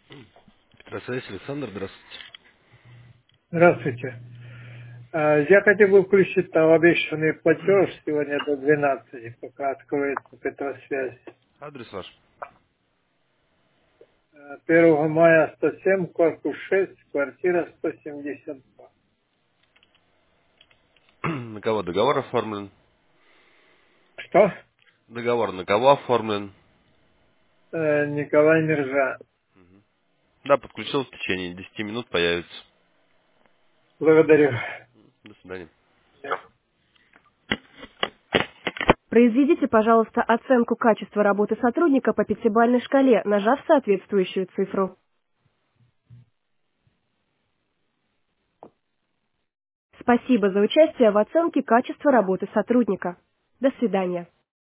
Петросвязь, Александр, здравствуйте. Здравствуйте. Я хотел бы включить там обещанный платеж сегодня до 12, пока откроется Петросвязь. Адрес ваш. 1 мая 107, корпус 6, квартира 172. На кого договор оформлен? Что? Договор на кого оформлен? Николай Миржа. Да, подключил, в течение 10 минут появится. Благодарю. До свидания. Произведите, пожалуйста, оценку качества работы сотрудника по пятибалльной шкале, нажав соответствующую цифру. Спасибо за участие в оценке качества работы сотрудника. До свидания.